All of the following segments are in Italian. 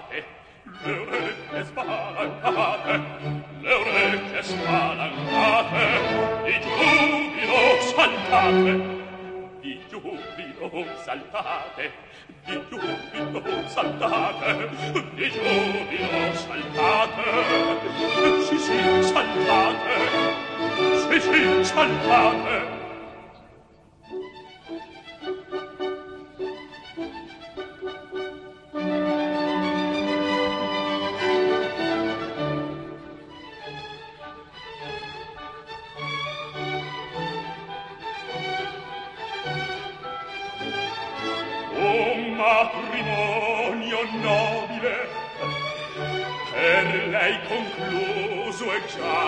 spalancate, le orecchie spalancate, le orecchie spalancate, di giubilo saltate, di giubilo saltate, di giubilo saltate, di giubilo saltate, sì sì saltate, sì sì saltate. Matrimonio nobile per lei concluso è già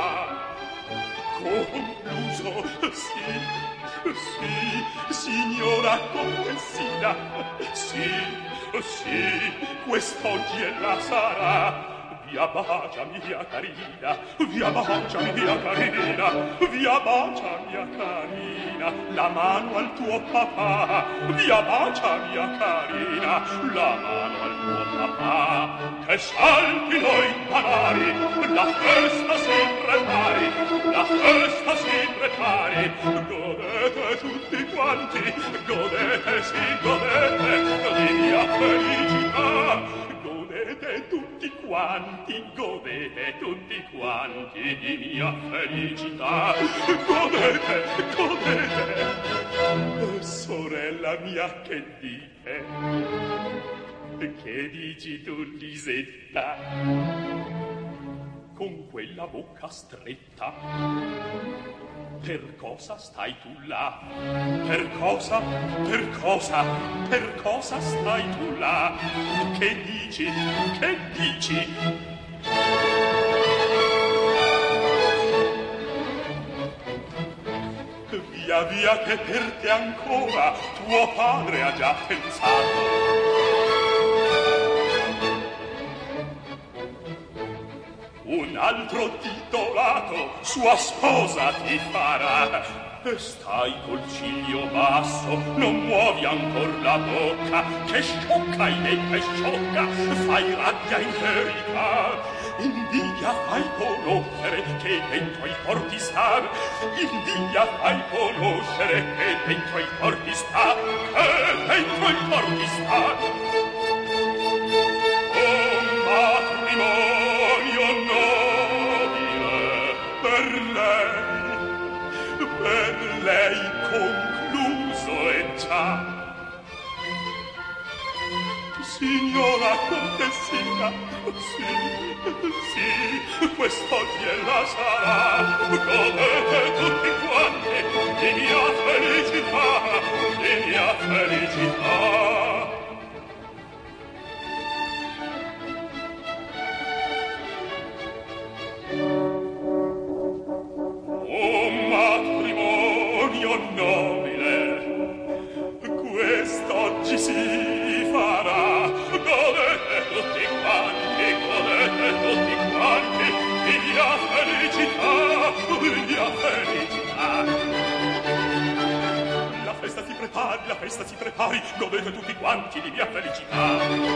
concluso, sì, sì, signora contessina, sì, sì, quest'oggi ella sarà. Via bacia mia carina, via bacia mia carina, via bacia mia carina, la mano al tuo papà, via bacia mia carina, la mano al tuo papà, che saltino i danari, la festa si prepari, la festa si prepari, godete tutti quanti, godete, sì, godete, di mia felicità, godete tutti quanti, godete tutti quanti di mia felicità, godete, godete. Sorella mia, che dite? Che dici tu, Lisetta? Con quella bocca stretta, per cosa stai tu là? Per cosa, per cosa, per cosa stai tu là? Che dici, che dici? Via, via, che per te ancora tuo padre ha già pensato. Un altro titolato sua sposa ti farà. E stai col ciglio basso, non muovi ancor la bocca, che sciocca hai detto e sciocca, fai rabbia in verità. Invidia fai conoscere che dentro i forti sta, invidia fai conoscere che dentro i forti sta, che dentro i forti sta. Oh matrimonio nobile, per lei concluso è già. Signora contessina, sì, sì, quest'oggi ella sarà, godete tutti quanti di mia felicità, di mia felicità. Oh matrimonio nobile, quest'oggi si farà, godete tutti quanti, di mia felicità, di mia felicità. La festa si prepari, godete tutti quanti di mia felicità.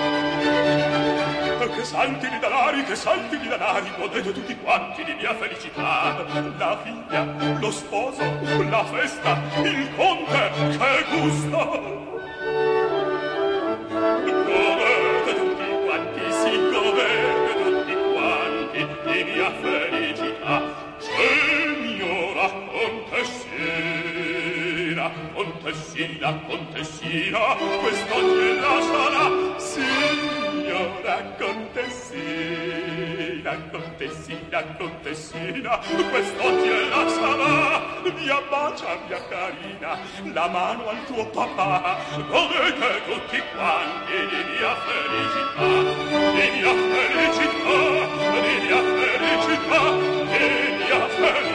Che saltino i danari, godete tutti quanti di mia felicità. La figlia, lo sposo, la festa, il conte, che gusto! Godete tutti quanti, sì, godete tutti quanti di mia felicità. Signora contessina, contessina, contessina, quest'oggi la sarà. Signora contessina, contessina, contessina, quest'oggi la sarà. Via bacia mia carina, la mano al tuo papà, godete tutti quanti di mia felicità, di mia felicità, di mia felicità, di mia felicità.